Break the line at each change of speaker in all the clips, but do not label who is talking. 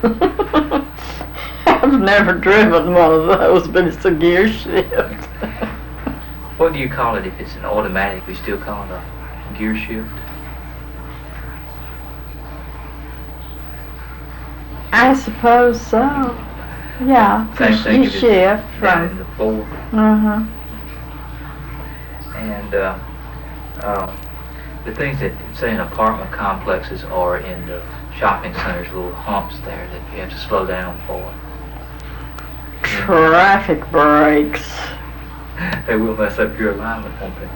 I've never driven one of those, but it's a gear shift.
What do you call it if it's an automatic? We still call it a gear shift?
I suppose so. Yeah,
Same thing
you
if it's
shift
down in
from.
the fourth. And the things that, say, in apartment complexes or in the shopping centers, little humps there that you have to slow down for.
Traffic breaks.
They will mess up your alignment, won't they?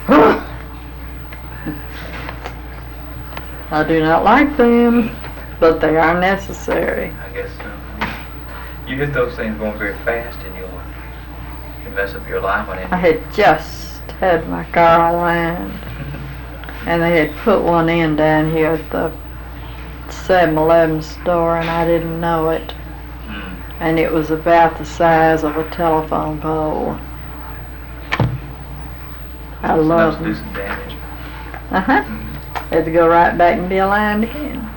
I do not like them, but they are necessary.
I guess so. You hit those things going very fast and you mess up your alignment.
I had just had my car aligned, and they had put one in down here at the 7-Eleven store, and I didn't know it. And it was about the size of a telephone pole. I love
Do
them.
some damage.
Had to go right back and be aligned again.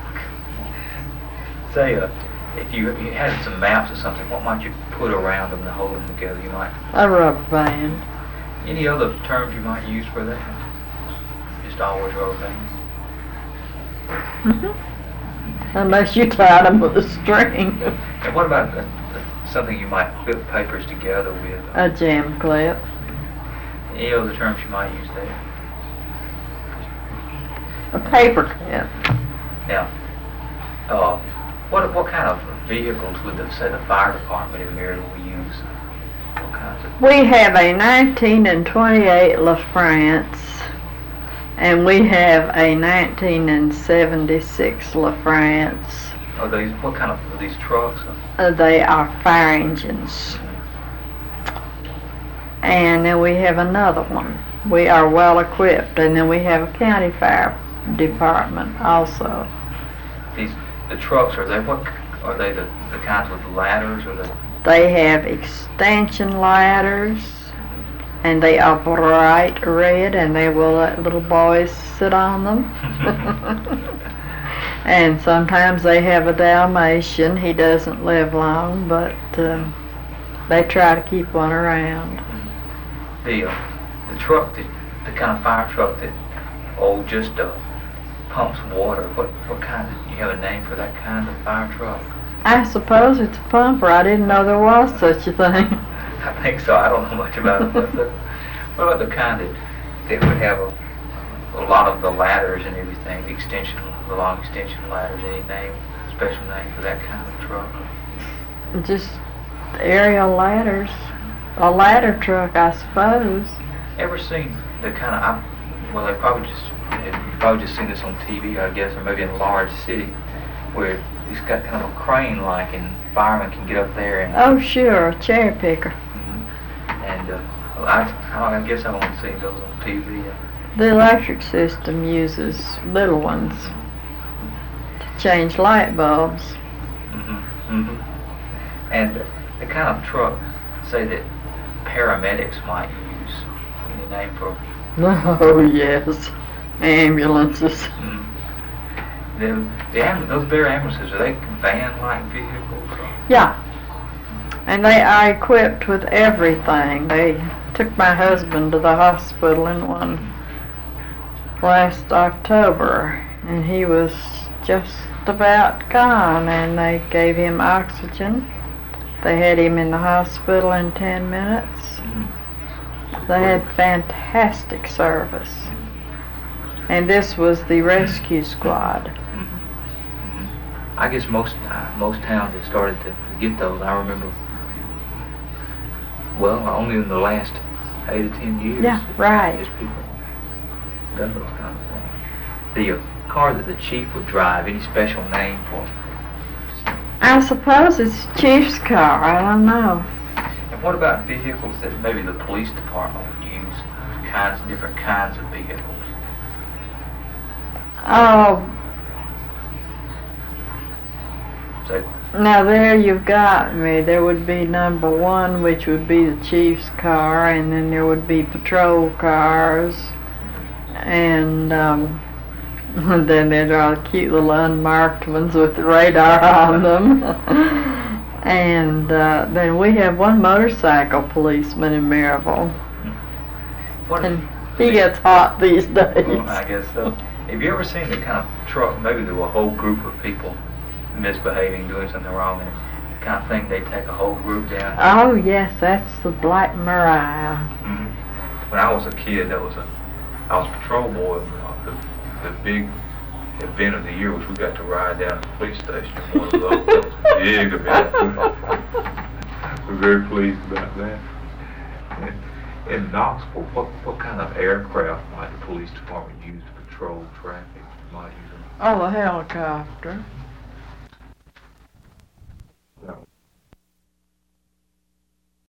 Say, if you had some maps or something, what might you put around them to hold them together? You might.
A rubber band.
Any other terms you might use for that? Just always rubber band.
Unless you tied them with a string.
And what about something you might clip papers together with?
A jam clip.
Any other terms you might use there?
A paper clip.
Now, what kind of vehicles would say the fire department in Maryville use? What kinds of?
We have a 1928 LaFrance, and we have a 1976 LaFrance.
Are these, what kind of, are these trucks?
They are fire engines. And then we have another one. We are well equipped, and then we have a county fire department also.
The trucks, are they the kinds with ladders or the?
They have extension ladders, and they are bright red, and they will let little boys sit on them. And sometimes they have a Dalmatian. He doesn't live long, but they try to keep one around.
The truck, the kind of fire truck that just pumps water. What kind of? You have a name for that kind of fire truck?
I suppose it's a pumper. I didn't know there was such a thing.
I think so. I don't know much about it. But what about the kind that would have a lot of the ladders and everything, the long extension ladders? Any name, special name for that kind of truck?
Just aerial ladders. A ladder truck, I suppose.
Ever seen the kind of? Well, you've probably just seen this on TV, I guess, or maybe in a large city, where it's got kind of a crane-like, and firemen can get up there and.
Oh, sure, a cherry picker.
And I guess I've only seen those on TV.
The electric system uses little ones to change light bulbs.
And the kind of truck, say, that paramedics might use. Any name for?
Oh, yes. Ambulances.
Those bare ambulances, are they van-like vehicles?
Yeah. And they are equipped with everything. They took my husband to the hospital in one last October, and he was just about gone, and they gave him oxygen. They had him in the hospital in 10 minutes. They had fantastic service. And this was the rescue squad.
I guess most towns have started to get those. I remember, only in the last 8 to 10 years.
Yeah, right.
Just people done those kind of things. The car that the chief would drive, any special name for?
I suppose it's Chief's car. I don't know.
And what about vehicles that maybe the police department would use? Different kinds of vehicles.
Oh.
So,
now there you've got me. There would be number 1, which would be the chief's car, and then there would be patrol cars, and And then there's all the cute little unmarked ones with the radar on them. And then we have one motorcycle policeman in Maryville.
What
And he gets hot these days.
Well, I guess so. Have you ever seen the kind of truck, maybe there were a whole group of people misbehaving, doing something wrong, and the kind of thing they take a whole group down?
Oh yes, that's the Black Mariah.
Mm-hmm. When I was a kid, I was patrol boy. The big event of the year was we got to ride down to the police station. One of those, that was a big event. We're very pleased about that. In Knoxville, what kind of aircraft might the police department use to patrol traffic? Might use them?
Oh, the helicopter.